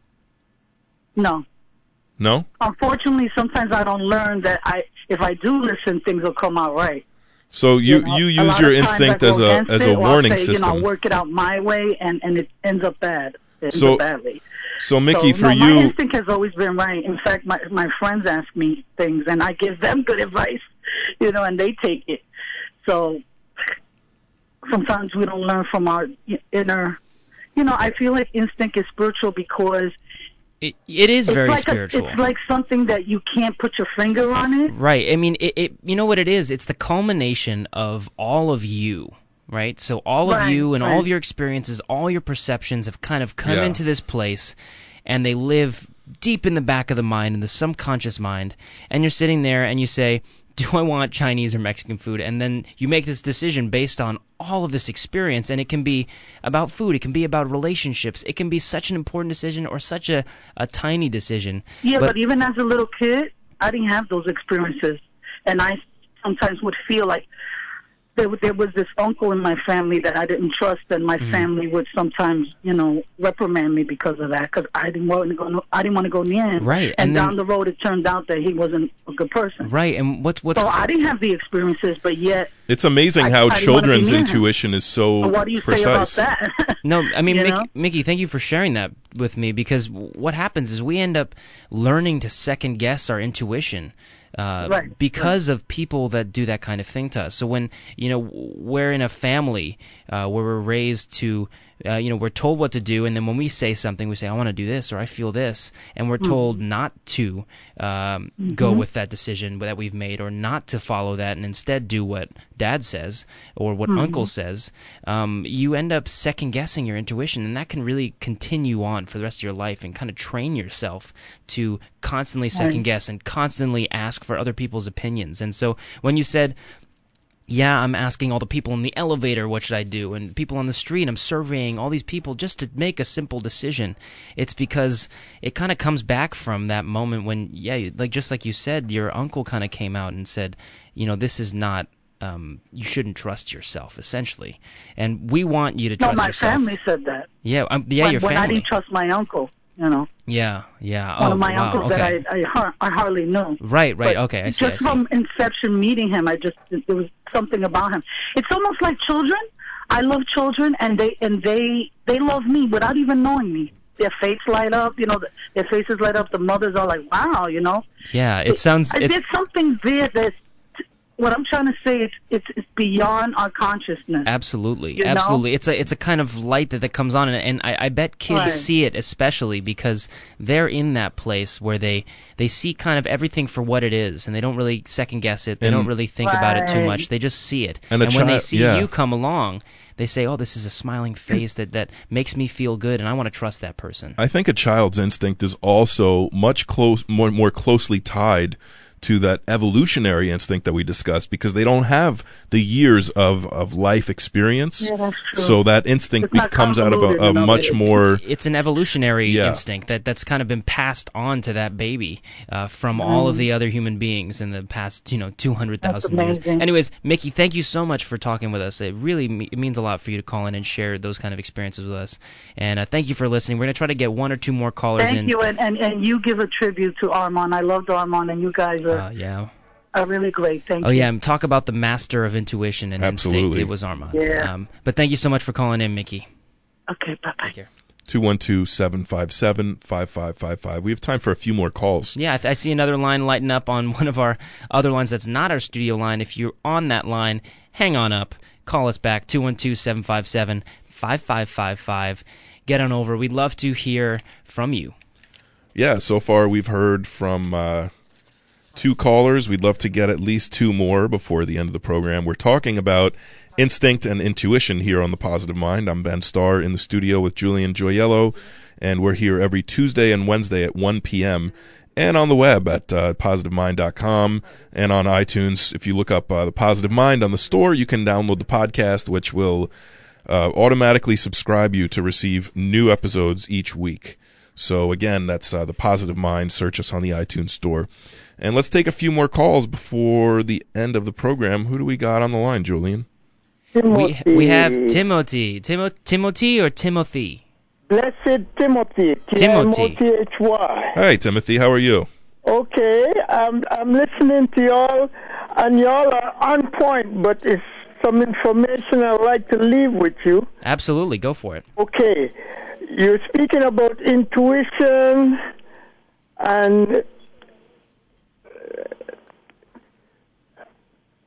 No, No? unfortunately, sometimes I don't learn that. I if I do listen, things will come out right. So you know, you a use lot your of times instinct I go as a against as it, a or I'll warning say, system. You know, work it out my way, and and it ends up bad. It ends So, up badly. So Mickey, so, for no, my you, instinct has always been right. In fact, my my friends ask me things, and I give them good advice, you know, and they take it. So sometimes we don't learn from our inner. You know, I feel like instinct is spiritual because it it is very like spiritual. A, it's like something that you can't put your finger on it. Right. I mean, it, it. You know what it is? It's the culmination of all of you. Right? So all of right, you and right. all of your experiences, all your perceptions have kind of come Yeah. into this place, and they live deep in the back of the mind, in the subconscious mind, and you're sitting there and you say, do I want Chinese or Mexican food? And then you make this decision based on all of this experience, and it can be about food, it can be about relationships, it can be such an important decision or such a, a tiny decision. Yeah, but, but even as a little kid, I didn't have those experiences, and I sometimes would feel like there, there was this uncle in my family that I didn't trust, and my mm. family would sometimes, you know, reprimand me because of that, because I didn't want to go. I didn't want to go near him. Right, and, and down then, the road, it turned out that he wasn't a good person. Right, and what's what's so I didn't have the experiences, but yet it's amazing I, how I children's be intuition is so so what do you precise. say about that? No, I mean, Mickey, know? Mickey, thank you for sharing that with me, because what happens is we end up learning to second guess our intuition. Uh, right. because right. of people that do that kind of thing to us. So when, you know, we're in a family uh, where we're raised to, uh, you know, we're told what to do, and then when we say something, we say, I want to do this, or I feel this, and we're mm-hmm. told not to um, mm-hmm. go with that decision that we've made, or not to follow that, and instead do what Dad says, or what mm-hmm. Uncle says, um, you end up second-guessing your intuition, and that can really continue on for the rest of your life and kind of train yourself to constantly second-guess and constantly ask for other people's opinions. And so when you said, yeah, I'm asking all the people in the elevator, what should I do? And people on the street, I'm surveying all these people just to make a simple decision. It's because it kind of comes back from that moment when, yeah, like just like you said, your uncle kind of came out and said, you know, this is not, um, you shouldn't trust yourself, essentially. And we want you to trust yourself. No, my yourself. family said that. Yeah, um, yeah, when, your when family. When I didn't trust my uncle. You know, yeah, yeah. One oh, of my wow, uncles okay. that I, I I hardly knew. Right, right. But okay, I see. Just I see. from inception meeting him, I just there was something about him. It's almost like children. I love children, and they and they they love me without even knowing me. Their face light up, you know. Their faces light up. The mothers are like, "Wow," you know. Yeah, it, it sounds. It, it, there's something there that's. What I'm trying to say is it's, it's beyond our consciousness. Absolutely, you absolutely. know? It's a it's a kind of light that, that comes on, and, and I, I bet kids right. see it especially because they're in that place where they, they see kind of everything for what it is, and they don't really second guess it. They and don't really think right. about it too much. They just see it, and, and when chi- they see yeah. you come along, they say, "Oh, this is a smiling face that, that makes me feel good, and I want to trust that person." I think a child's instinct is also much close, more more closely tied to that evolutionary instinct that we discussed, because they don't have the years of, of life experience. Yeah, that's true. So that instinct It's not comes out of a, a much it, more... It's an evolutionary yeah. instinct that, that's kind of been passed on to that baby uh, from mm. all of the other human beings in the past, you know, two hundred thousand years. Anyways, Mickey, thank you so much for talking with us. It really me- it means a lot for you to call in and share those kind of experiences with us. And uh, thank you for listening. We're going to try to get one or two more callers thank in. Thank you, and, and, and you give a tribute to Armand. I loved Armand, and you guys are... Uh, yeah. are really great. Thank oh, you. Oh, yeah. Talk about the master of intuition and Absolutely. instinct. It was Armand. Yeah. Um, but thank you so much for calling in, Mickey. Okay, bye-bye. Take care. two one two, seven five seven, five five five five. We have time for a few more calls. Yeah, I, th- I see another line lighting up on one of our other lines that's not our studio line. If you're on that line, hang on up. Call us back, two one two, seven five seven, five five five five. Get on over. We'd love to hear from you. Yeah, so far we've heard from uh, two callers. We'd love to get at least two more before the end of the program. We're talking about instinct and intuition here on The Positive Mind. I'm Ben Starr in the studio with Julian Gioiello, and we're here every Tuesday and Wednesday at one p.m. and on the web at uh, positive mind dot com and on iTunes. If you look up uh, The Positive Mind on the store, you can download the podcast, which will uh, automatically subscribe you to receive new episodes each week. So again, that's uh, The Positive Mind. Search us on the iTunes store. And let's take a few more calls before the end of the program. Who do we got on the line, Julian? Timothy. We, we have Timothy. Timo, Timothy or Timothy? Blessed Timothy. Timothy. T I M O T H Y. Hi, Timothy. How are you? Okay. I'm, I'm listening to y'all, and y'all are on point, but it's some information I'd like to leave with you. Absolutely. Go for it. Okay. You're speaking about intuition and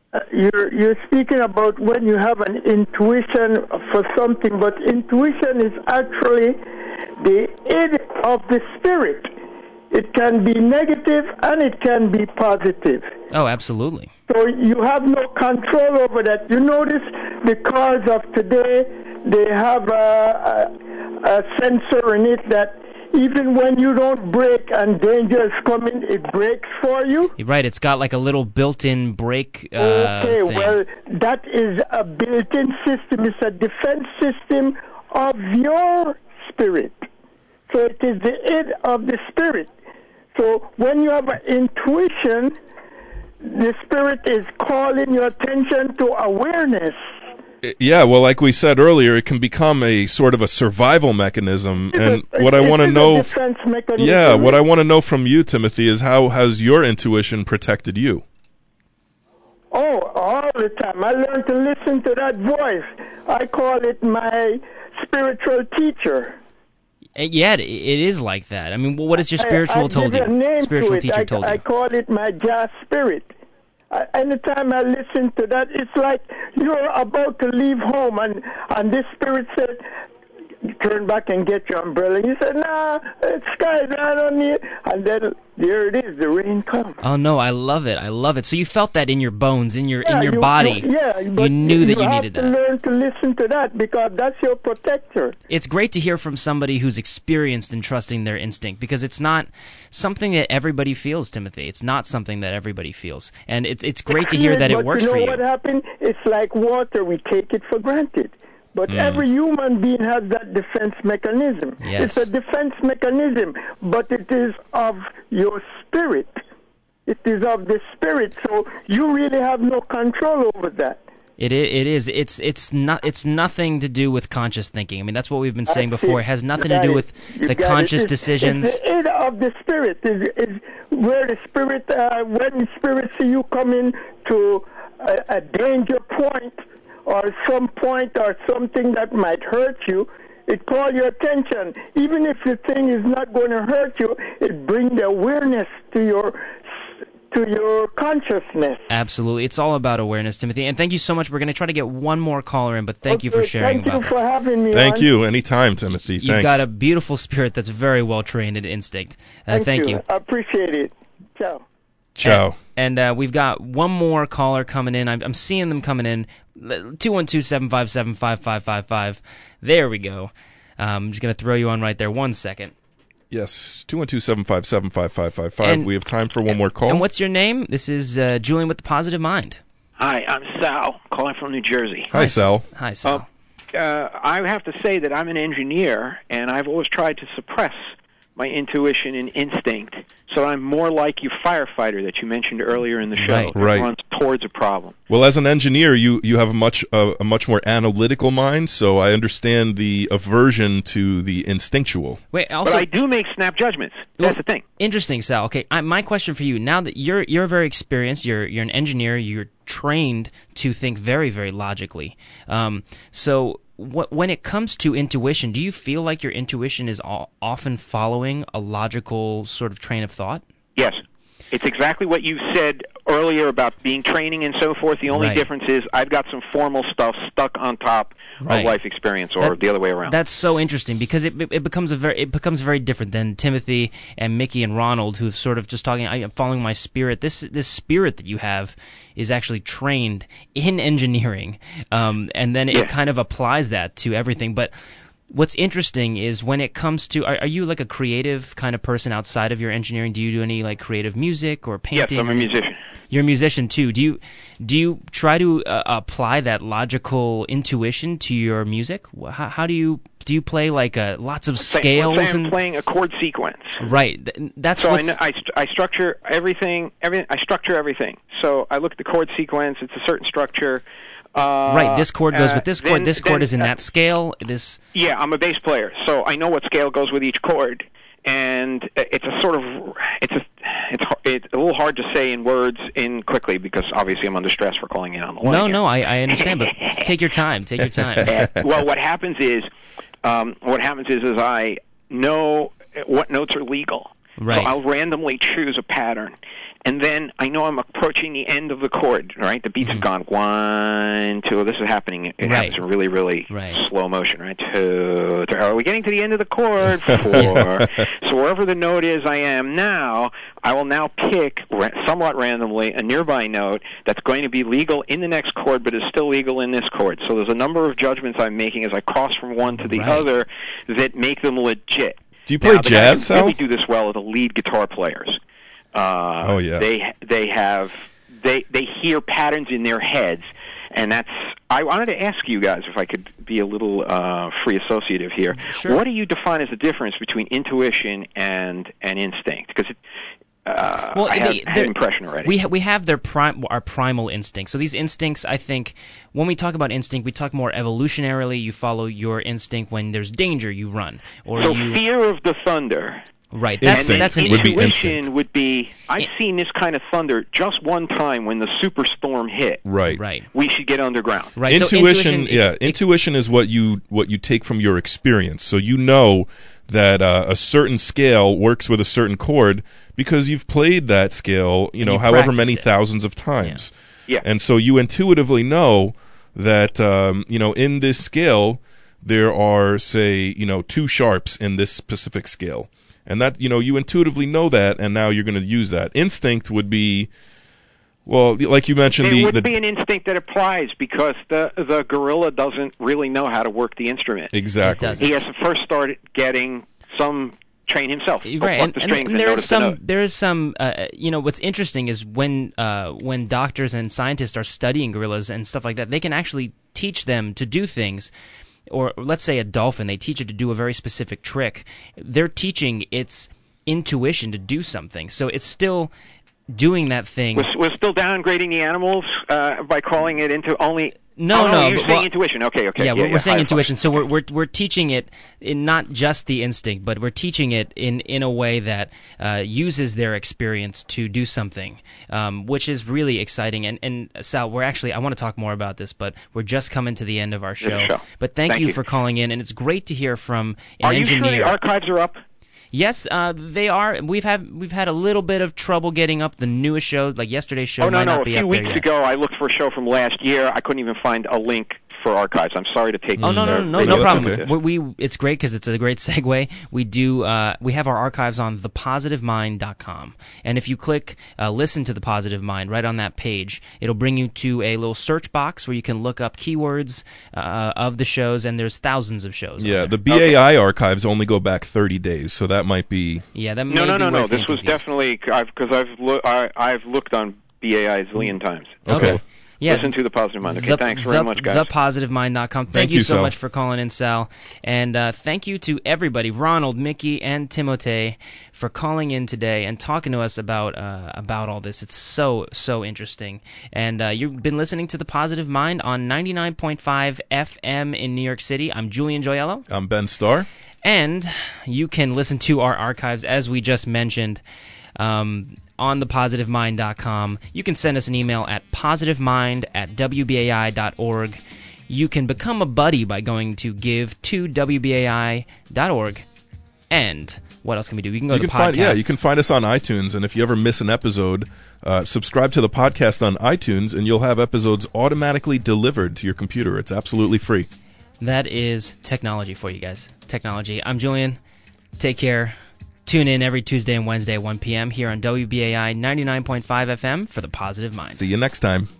Uh, you're you're speaking about when you have an intuition for something, but intuition is actually the aid of the spirit. It can be negative and it can be positive. Oh, absolutely. So you have no control over that. You notice the cars of today, they have a, a, a sensor in it that even when you don't brake and danger is coming, it brakes for you. You're right, it's got like a little built-in brake uh, Okay, thing. well, that is a built-in system. It's a defense system of your spirit. So it is the aid of the spirit. So when you have an intuition, the spirit is calling your attention to awareness. Yeah, well, like we said earlier, it can become a sort of a survival mechanism. And It- what I it want to is a know, defense mechanism. yeah, what I want to know from you, Timothy, is how has your intuition protected you? Oh, all the time. I learned to listen to that voice. I call it my spiritual teacher. Uh, Yeah, it, it is like that. I mean, wh- what has your spiritual I, I told give a you? name Spiritual to it. teacher I, told I you. call it my jazz spirit. I, anytime I listen to that, it's like you're about to leave home, and and this spirit said, "Turn back and get your umbrella." You said, "Nah, it's skies right on me," and then there it is. The rain comes. Oh no, I love it. I love it. So you felt that in your bones, in your Yeah, in your you- body. you- yeah, but you knew that you have needed to that. learn to listen to that because that's your protector. It's great to hear from somebody who's experienced in trusting their instinct, because it's not something that everybody feels, Timothy. It's not something that everybody feels. And it's it's great to hear that it But works you know for you. what happened? It's like water. We take it for granted. But every human being has that defense mechanism. Yes. It's a defense mechanism, but it is of your spirit. It is of the spirit. So you really have no control over that. It i- it is. It's it's not. It's nothing to do with conscious thinking. I mean, that's what we've been saying That's before. it. It has nothing You to got do it. with You the got it. conscious It's- decisions. It's the aid of the spirit. Is is where the spirit, uh, when the spirit see you coming to a, a danger point or some point or something that might hurt you, it calls your attention. Even if the thing is not going to hurt you, it brings the awareness to your to your consciousness. Absolutely. It's all about awareness, Timothy. And thank you so much. We're going to try to get one more caller in, but thank you for Okay, sharing Thank about you that. for having me Thank on. you. Anytime, Timothy. You've Thanks. got a beautiful spirit that's very well trained in instinct. Uh, Thank, thank you. you. I appreciate it. Ciao. Ciao. And uh, we've got one more caller coming in. I'm, I'm seeing them coming in. two one two, seven five seven, five five five five. There we go. Um, I'm just going to throw you on right there. One second. Yes, two one two, seven five seven, five five five five. And- We have time for one more call. And what's your name? This is uh, Julian with the Positive Mind. Hi, I'm Sal, calling from New Jersey. Hi, Sal. Hi, Sal. Uh, I have to say that I'm an engineer, and I've always tried to suppress my intuition and instinct, so I'm more like your firefighter that you mentioned earlier in the show. Right. that Right. runs towards a problem. Well, as an engineer, you, you have a much uh, a much more analytical mind, so I understand the aversion to the instinctual. Wait, also, But I do make snap judgments. That's the thing. Interesting, Sal. Okay, I, my question for you now that you're you're very experienced, you're you're an engineer, you're trained to think very very logically. Um, so wh- when it comes to intuition, do you feel like your intuition is all, often following a logical sort of train of thought? Yes. It's exactly what you said earlier about being training and so forth. The only Right. difference is I've got some formal stuff stuck on top Right. of life experience, or That- the other way around. That's so interesting because it it becomes a very it becomes very different than Timothy and Mickey and Ronald, who've sort of just talking. I'm following my spirit. This this spirit that you have is actually trained in engineering, um, and then Yeah. it kind of applies that to everything. But what's interesting is when it comes to are, are you like a creative kind of person outside of your engineering? Do you do any like creative music or yes, painting? I'm a musician. You're a musician too. Do you do you try to uh, apply that logical intuition to your music? How, how do you do you play like uh, lots of Let's say- scales let's say I'm and playing a chord sequence. right? th- That's So I, what's kn- I, st- I structure everything. Every I structure everything. So I look at the chord sequence. It's a certain structure. Uh, right. This chord goes uh, with this then- chord. This chord then, is in uh, that scale. This Yeah, I'm a bass player, so I know what scale goes with each chord, and it's a sort of it's a it's har- it's a little hard to say in words in quickly because obviously I'm under stress for calling in on the line. no here. no I, I understand, but take your time. Take your time. Uh, well, what happens is, um, what happens is, is I know what notes are legal. Right. So I'll randomly choose a pattern, and then I know I'm approaching the end of the chord, right? The beats Mm-hmm. have gone one, two. This is happening. It Right. happens in really, really Right. slow motion, right? Two, three. Are we getting to the end of the chord? Four. So wherever the note is I am now, I will now pick ra- somewhat randomly a nearby note that's going to be legal in the next chord, but is still legal in this chord. So there's a number of judgments I'm making as I cross from one to the Right. other that make them legit. Do you play now, the guys jazz, who Sal? really do this well are the lead guitar players. Uh, Oh, yeah. They they have they they hear patterns in their heads, and that's. I wanted to ask you guys if I could be a little uh, free associative here. Sure. What do you define as the difference between intuition and and instinct? Because uh, Well, I have they- had they're- an impression already. We ha- we have their prime our primal instincts. So these instincts, I think, when we talk about instinct, we talk more evolutionarily. You follow your instinct when there's danger, you run, or so you fear of the thunder. right. That's Instinct that's an would be Intuition instinct. would be, I've seen this kind of thunder just one time when the superstorm hit. Right. right. We should get underground. Right. So Intuition, it- yeah, it- intuition is what you what you take from your experience. So you know that uh, a certain scale works with a certain chord because you've played that scale, you know, you've however many practiced it. thousands of times. Yeah. And so you intuitively know that um, you know, in this scale there are, say, you know, two sharps in this specific scale. And that, you know, you intuitively know that, and now you're going to use that. Instinct would be, well, like you mentioned, It the, would the be an instinct that applies because the the gorilla doesn't really know how to work the instrument. exactly. It doesn't. He has to first start getting some train himself. Right, Pluck and, the and, strings and and there is notice the some, note. there is some, uh, you know, what's interesting is when, uh, when doctors and scientists are studying gorillas and stuff like that, they can actually teach them to do things. Or let's say a dolphin, they teach it to do a very specific trick. They're teaching its intuition to do something, so it's still doing that thing. We're, we're still downgrading the animals uh, by calling it into only. No, oh, no, you're but- saying well- intuition. Okay, okay. Yeah, we're, yeah, we're saying I- intuition. So we're we're we're teaching it in not just the instinct, but we're teaching it in, in a way that uh, uses their experience to do something, um, which is really exciting. And and Sal, we're actually I want to talk more about this, but we're just coming to the end of our show. show. But thank, Thank you, you. for calling in, and it's great to hear from an Are you engineer. sure the archives are up? Yes, uh, they are. We've had we've had a little bit of trouble getting up the newest show, like yesterday's show. Oh no, might no. not A be few up there weeks yet. ago, I looked for a show from last year. I couldn't even find a link for archives. I'm sorry to take. Oh no no their- no their no that's problem. okay. We, we it's great because it's a great segue. We do uh, we have our archives on the positive mind dot com, and if you click uh, listen to The Positive Mind right on that page, it'll bring you to a little search box where you can look up keywords uh, of the shows, and there's thousands of shows. on Yeah, there. the B A I archives only go back thirty days, so that might be. yeah that may No, no, be no, where no. it's This getting was confused. definitely because I've loo- I, I've looked on B A I a zillion times. Okay. Yeah, Listen to the Positive Mind. Okay, the, thanks very the, much, guys. the positive mind dot com. Thank, Thank you you, so Sal. much for calling in, Sal. And uh, thank you to everybody, Ronald, Mickey, and Timote, for calling in today and talking to us about uh, about all this. It's so, so interesting. And uh, you've been listening to The Positive Mind on ninety-nine point five F M in New York City. I'm Julian Joyello. I'm Ben Starr. And you can listen to our archives, as we just mentioned, um, on the positive mind dot com. You can send us an email at positivemind at w b a i dot org. You can become a buddy by going to give to w b a i dot org. And what else can we do? We can go You to can find, podcasts. yeah, you can find us on iTunes, and if you ever miss an episode, uh, subscribe to the podcast on iTunes, and you'll have episodes automatically delivered to your computer. It's absolutely free. That is technology for you guys. Technology. I'm Julian. Take care. Tune in every Tuesday and Wednesday at one p.m. here on W B A I ninety-nine point five F M for The Positive Mind. See you next time.